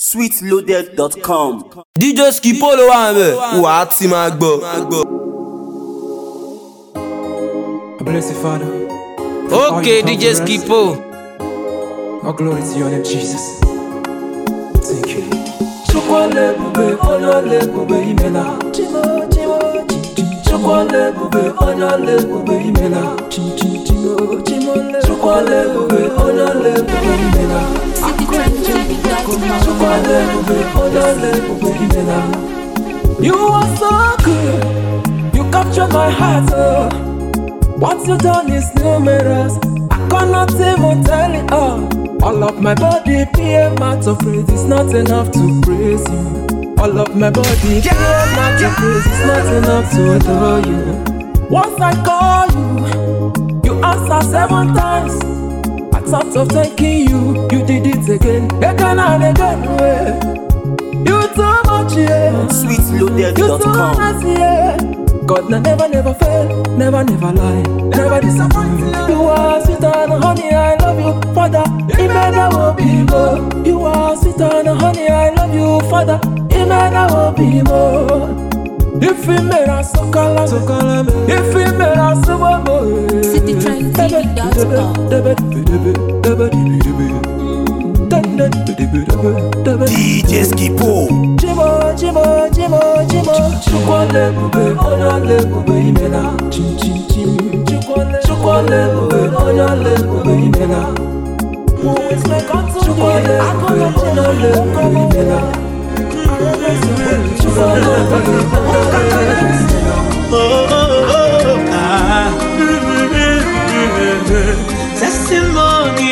sweetloaded.com. DJ Skipo ló wà ńbẹ̀, wà á ti máa gbọ́. I bless you, Father. Okay, DJ Skipo. All glory to your name, Jesus. Thank you. Chukwale bube, onale bube imela. Chimo, chimo, chukwale bube, onale bube imela. Chimo, chimo, chukwale bube, onale bube imela. Chukwale bube, onale bube imela. You are so good. You capture my heart. What you done is numerous. I cannot even tell it all. All of my body, pure mouth of praise is not enough to praise you. All of my body, pure mouth of praise is not enough to adore you. Once I call you, you answer 7 times. I thought of thanking you, you did it again and again. You too much, yeah. Sweetloaded.com. You too much, yeah. God never fail, never lie, never disappoint. You are sweet and honey, I love you, Father. Imena will be more. You are sweet and honey, I love you, Father. Imena will be more. If we made us so color, if we made us so more. DJ Skipo. Chimo, chukwale bube, onale bube imela. Chukwale bube, onale bube imela. Chukwale bube, onale bube imela. Chukwale bube, onale bube imela. Testimony,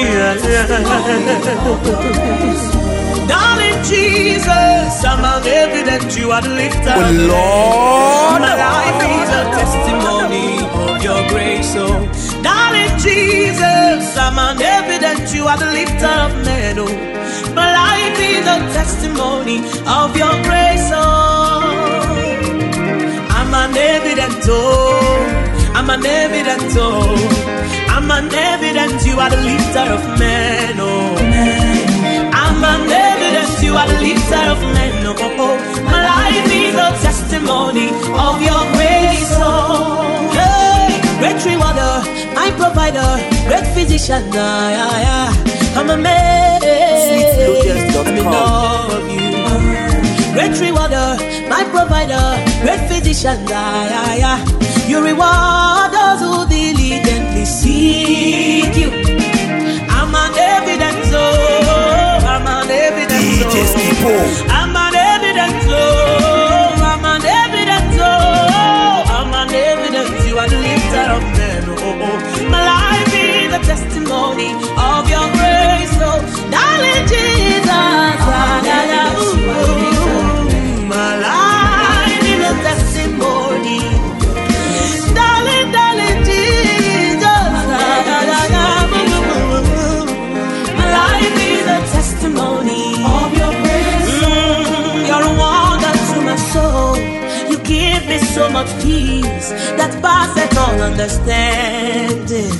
darling Jesus, I'm an evidence you are the lifter. Oh Lord, my life is a testimony of your grace. Oh, darling Jesus, I'm an evidence you are the lifter of men. Oh, my life is a testimony of your grace. Oh, I'm an evidence. Oh, I'm an evidence. Oh, I'm an evidence you are the lifter of men. Oh, I'm an evidence you are the lifter of men. Oh, my life is a testimony of your grace. Oh, hey, great rewarder, my provider, great physician. I'm a man. I'm in love of you. Great rewarder, my provider, great physician. You reward those who diligently seek you. I'm an evidence, oh, I'm an evidence, oh, I'm an evidence, oh, I'm an evidence, oh, I'm an evidence. You are the lifter of men, oh, my life is a testimony of your grace, oh, darling Jesus, my life is a testimony. Testimony of your grace. You're a wonder to my soul. You give me so much peace that passes all understanding.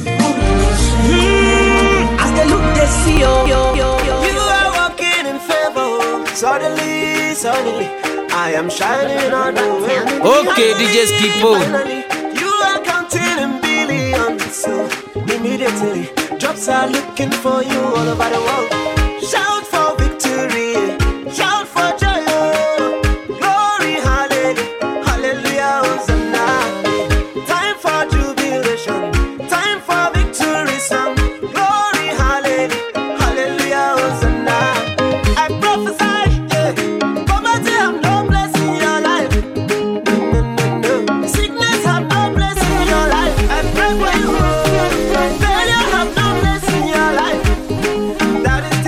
As they look, they see you are walking in favor. Suddenly, I am shining on the way. Okay, DJ Skipo. You are counting in billions, so immediately jobs are looking for you all over the world. Shout for victory, shout for joy, glory, hallelujah, hallelujah, Hosanna. Time for jubilation, time for victory song, glory, hallelujah, hallelujah, Hosanna. I prophesy, poverty have no place in your life. No. Sickness have no place in your life. I pray for you. Failure have no place in your life. That is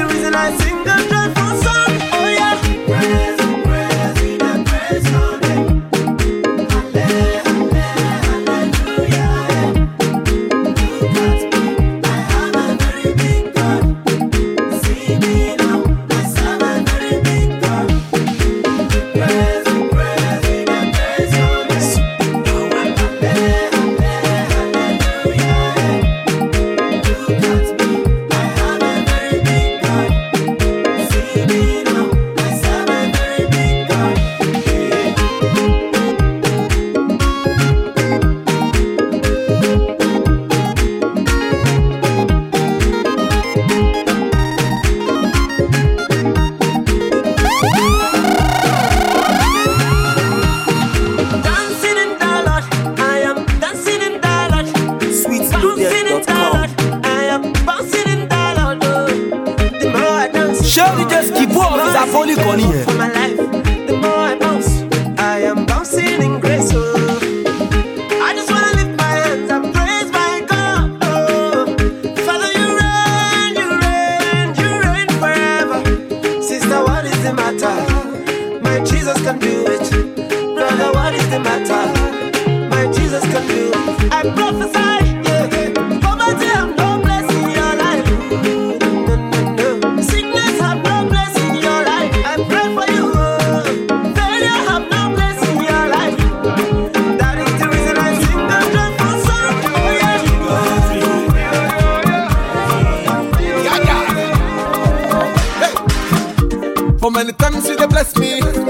the matter? My Jesus can do it. Brother, what is the matter? My Jesus can do it. I prophesy, yeah. Poverty have no place in your life. No. Sickness have no place in your life. I pray for you. Failure have no place in your life. That is the reason I sing the joyful song. Oh yeah. For many times you bless me.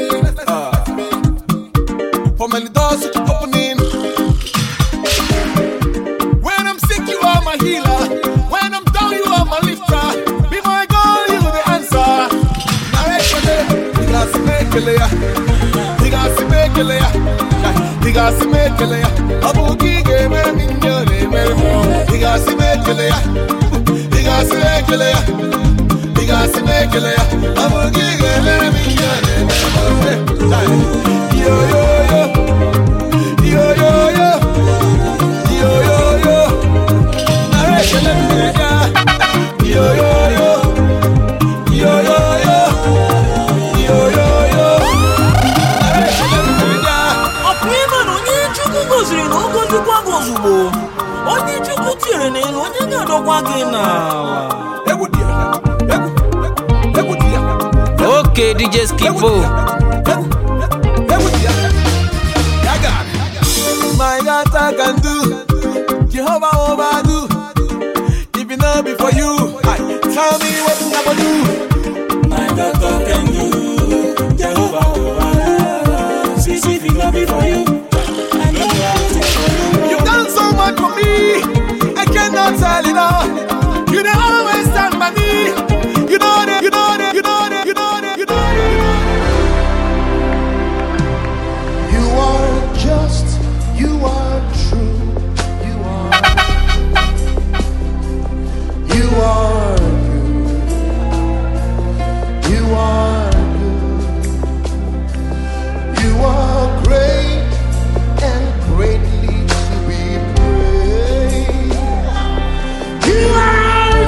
For many doors you keep opening. When I'm sick, you are my healer. When I'm down, you are my lifter. Before I go, you the answer. Okay, DJ Skipo. My God, I can do. Jehovah overdo. If it not be for you, tell me what I'm gonna do. My God can do. Jehovah overdo. See if it not be for you. You've done so much for me, I cannot tell it all. You don't always stand by me. You know that. You are just, you are true, you are good, you are good, you are great and greatly to be praised. You are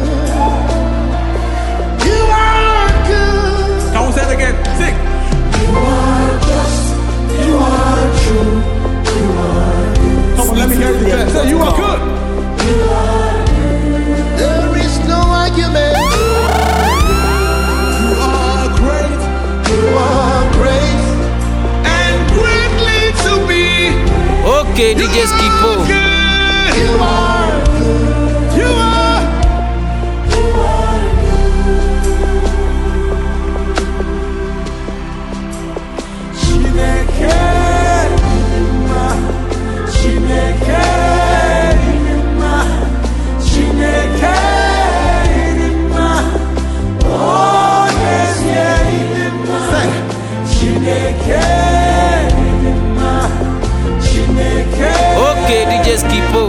good. Come on, say it again. Sing. You are just, you are true, you are good. Come on, let me hear you declare. Say you are good. There is no argument. You are great. You are great. And greatly to be. Okay, DJ Skipo. You are good. You are. Okay, DJ Skipo.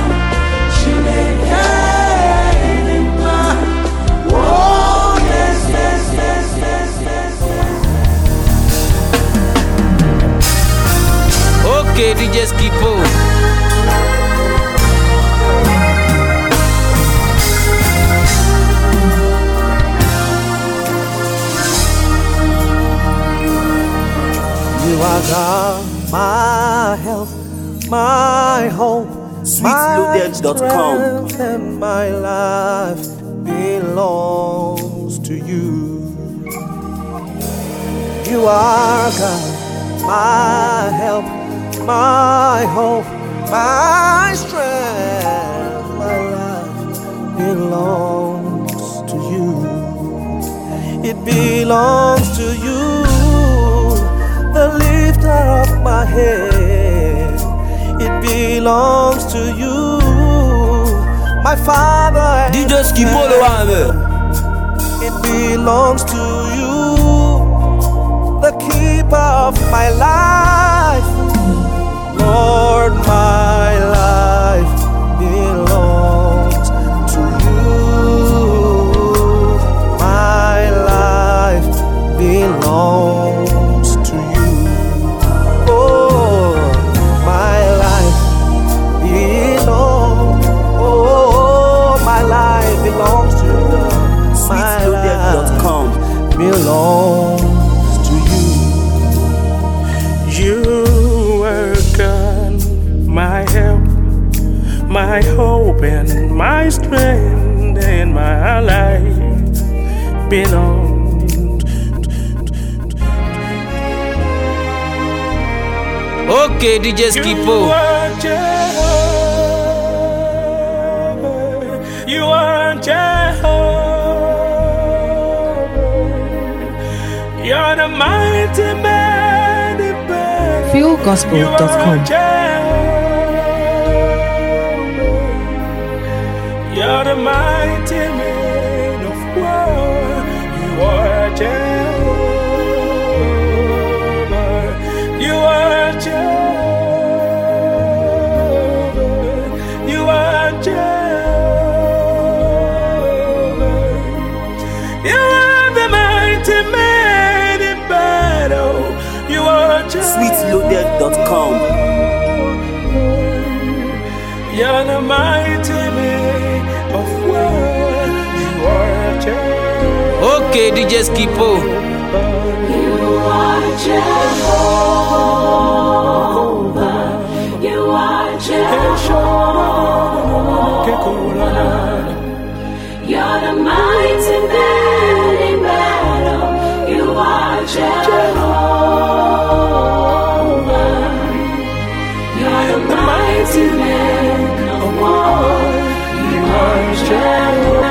Okay, DJ Skipo. You are God, my help, my hope, Sweetloaded.com. my strength, and my life belongs to you. You are God, my help, my hope, my strength, my life belongs to you. It belongs to you, the lifter of my head. It belongs to you, my Father. DJ Skipo le wame. It belongs to you, the keeper of my life. Lord, my life belongs to you. My life belongs to you. Oh, my life belongs. Oh, my life belongs to you. My life Sweetloaded.com. belongs belongs to you. You are God, my help, my hope, and my strength, and my life belongs. Okay, DJ Skipo. You are Jehovah. You're the mighty man in battle. FuelGospel.com. You're the mighty man of war. You are Jehovah. You are Jehovah. You are Jehovah. You are the mighty man in battle. You are Jehovah. SweetLoaded.com. You're the mighty man of war. You are Jehovah. Okay, DJ Skipo. You are Jehovah. You are Jehovah. You're the mighty man in battle. You are Jehovah. You're the mighty man of war. You are Jehovah.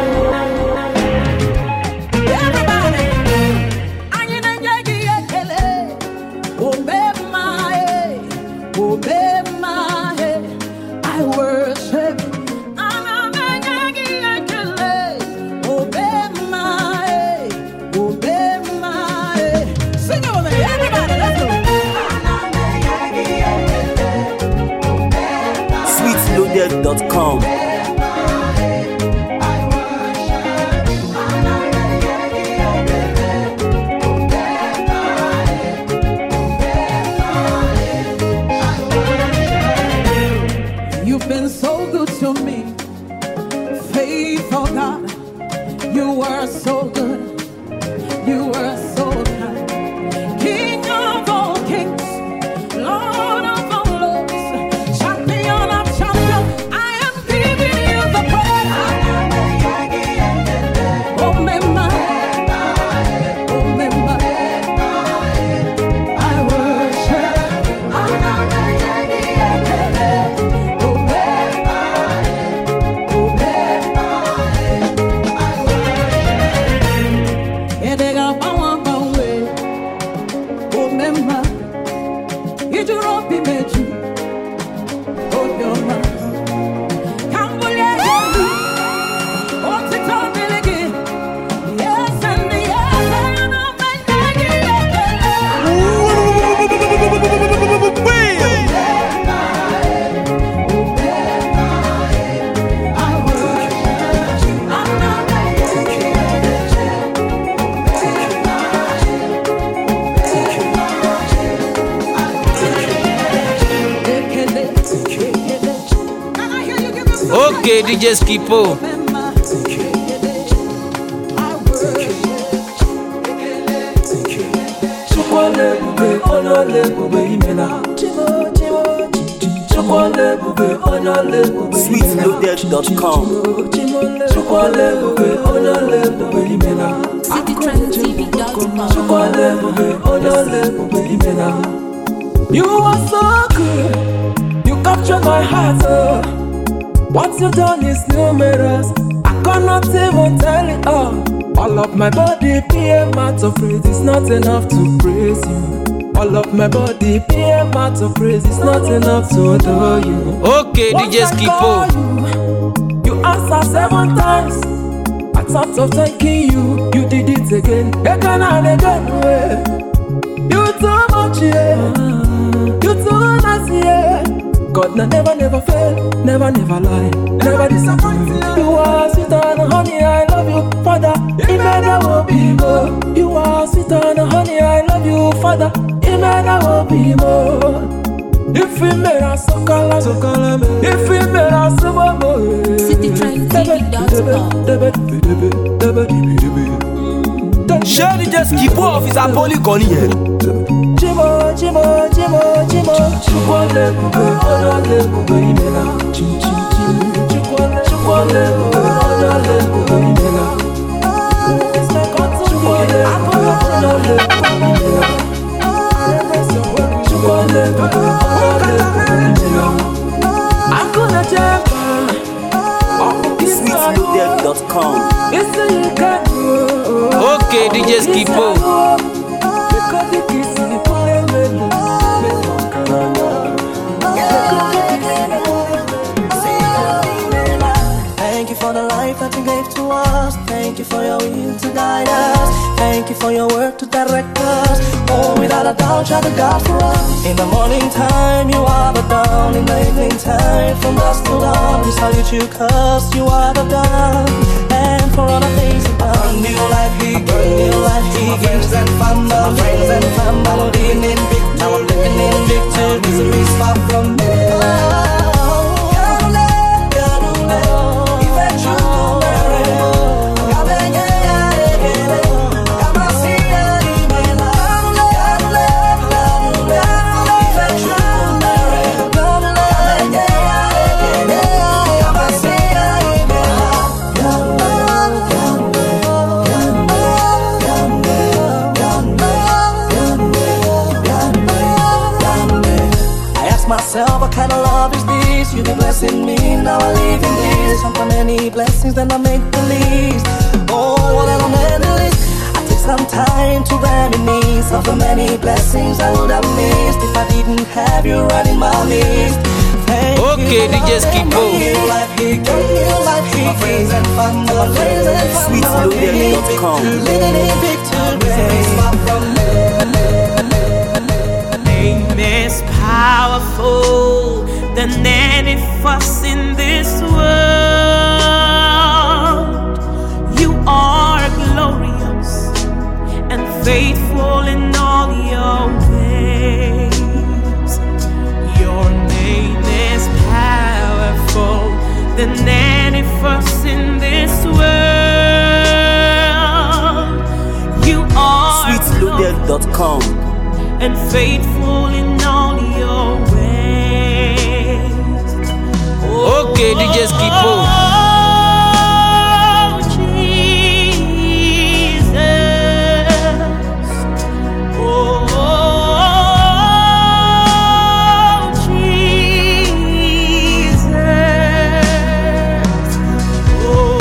SweetLoaded.com. You've been so good to me, faithful God. You were so good, you were so kind. King of all kings, Lord of all lords, champion of champions, I am giving you the praise. Oh, Mema, oh, Mema, I worship. Okay, DJ Skipo. SweetLoaded.com. You are so good, you capture my heart. What you done is numerous, I cannot even tell it all. All of my body be a mouth of praise, it's not enough to praise you. All of my body be a mouth of praise, it's not enough to adore you. Okay, DJ Skipo. You answer 7 times. I thought of thanking you, you did it again and again. You too much, yeah. You too nice, yeah. God never fail, never lie, never disappoint. You are sweet and honey, I love you, Father. Imena will be more. You are sweet and honey, I love you, Father. Imena will be more. If we made us so color, if we made us so more. Ṣé DJ Skipo ọ́fíìsì Apoli kan nìyẹn? Chimo, chimo, chimo, chimo. Chukwale bube, odale bube imela. Chukwale bube, odale bube imela. Chukwale bube, odale bube imela. Chukwale bube, odale bube imela. I'm gonna jump. Sweetloaded.com. Okay, DJ Skipo. Thank you for the life that you gave to us. Thank you for your will to guide us. Thank you for your work to direct us. Oh, without a doubt, you're the God for us. In the morning time, you are the dawn. In the evening time, from dusk till dawn, we salute you 'cause you are the dawn. And for all the things you've done, new life He gives, and family, friends and family, living in victory. Now I'm living in victory. Misery's far from me. What kind of love is this? You've been blessing me, now I live in this. Some many blessings, then I make the list. Oh, what an amazing list. I take some time to reminisce of the many blessings I would have missed if I didn't have you right in my list. Okay, DJ Skipo. Sweetloaded.com. Name is powerful than any fuss in this world. You are glorious and faithful in all your ways. Your name is powerful than any fuss in this world. You are Sweetloaded.com. and faithful in all your ways. Okay, DJ Skipo. Oh, Jesus. Oh, Jesus. Oh,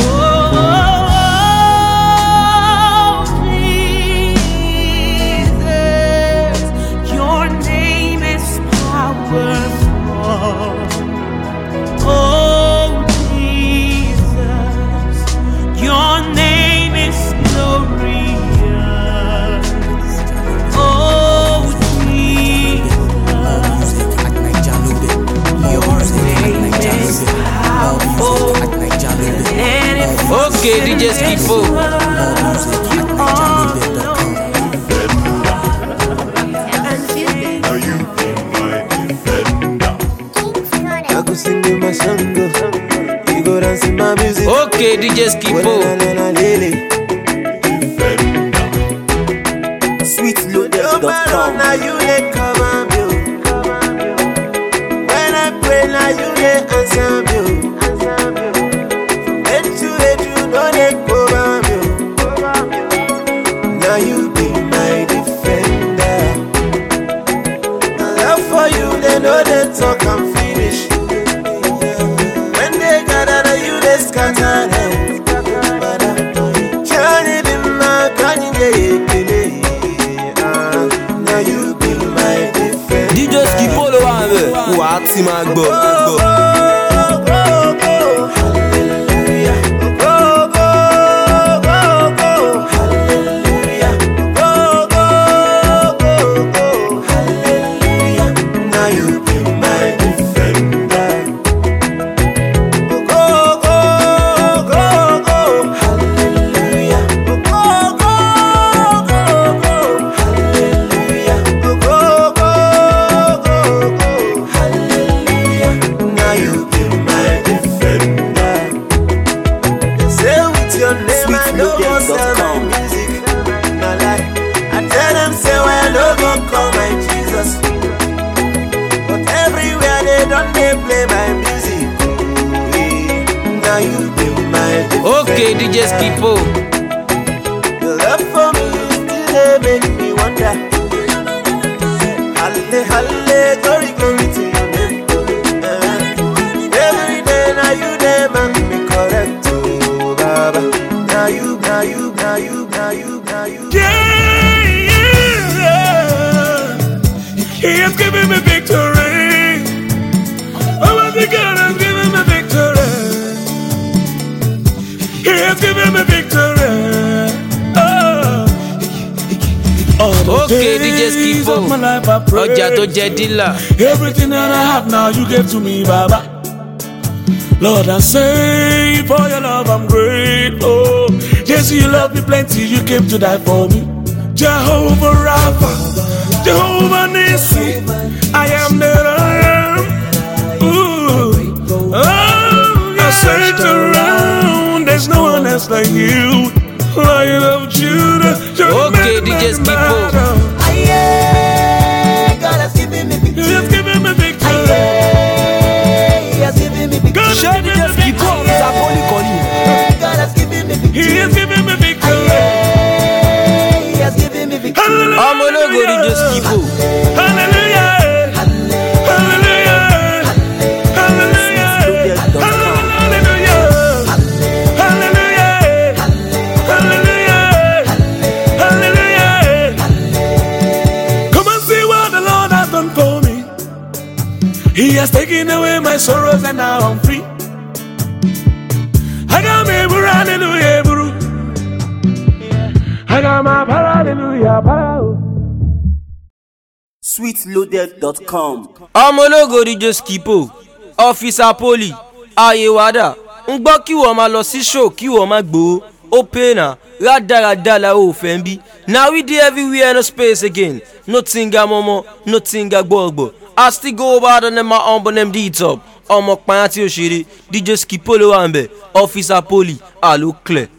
Jesus. Your name is powerful. Oh, Jesus, your name is glorious. Oh, Jesus, your name is powerful. Okay, DJ Skipo. I could sing in my song, you go dance in my music. Okay, DJ Skipo. Sweetloaded.com. Now you let come on you. When I pray, now you let answer me. And to let you know they come on you. Now you be my defender. My love for you, they know they talk and finish. When they gather, now you they scatter them. Can't even my can't now you be my defender. DJ Skipo ló wà ńbẹ̀. Wà á ti máa gbọ́. Hallelujah. Now you be my defender. Hallelujah. Hallelujah. they play my music. Now you be my Okay, DJ Skipo. Your love for me still they make me wonder. Halle, halle, glory, glory to your name. Every day now you there man me correct, oh Baba. Now you. Yeah. He has given me victory. Almighty God has given me victory. He has given me victory. Okay, DJ Skipo. Ọjà tó jẹ dílà. Everything that I have now you gave to me, Baba. Lord, I say for your love I'm grateful. Yes, you love me plenty, you came to die for me. Jehovah Rapha, Jehovah Nissi, I am that I am. Ooh. Oh, I searched around, there's no one else like you. Lion of Judah, okay, DJ Skipo. God has given me victory. He has given me victory. He has given me victory. Share DJ Skipo, Mr. Poli calling. God has given me victory. He has given me victory. He has given me victory. I'm gonna go DJ Skipo. Hallelujah. Hallelujah. Hallelujah. Hallelujah. Hallelujah. Hallelujah. Come and see what the Lord has done for me. He has taken away my sorrows and now I'm free. I got me, hallelujah, bro. I got my hallelujah, power. Sweetloaded.com. Ọmọlógo DJ Skipo. Officer Poli. Ayéwádà. Ń gbọ́ kí wọ́n máa lọ sí show kí wọ́n máa gbòó. Ó pè náà. Rádaràdà la ó fẹ́ ń bí. Now we dey everywhere no space again. No tinga momo, no tinga gbogbo. I still go over the name my humble name D-Top. Ọmọ pàyàn tí ó ṣeré. DJ Skipo ló wà ń bẹ̀. Officer Poli. Àló clear.